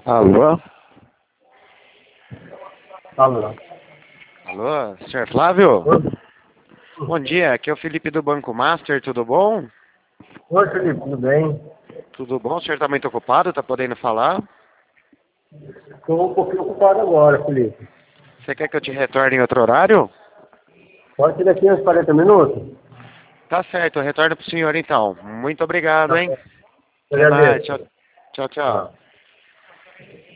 Alô? Alô? Alô, senhor Flávio? Oi, Bom dia, aqui é o Felipe do Banco Master, tudo bom? Oi, Felipe, tudo bem? Tudo bom? O senhor está muito ocupado, tá podendo falar? Estou um pouquinho ocupado agora, Felipe. Você quer que eu te retorne em outro horário? Pode ser daqui uns 40 minutos? Tá certo, eu retorno pro senhor então. Muito obrigado, Tá hein? bom. Até mais, Agradeço. tchau, tchau, tchau. Tá.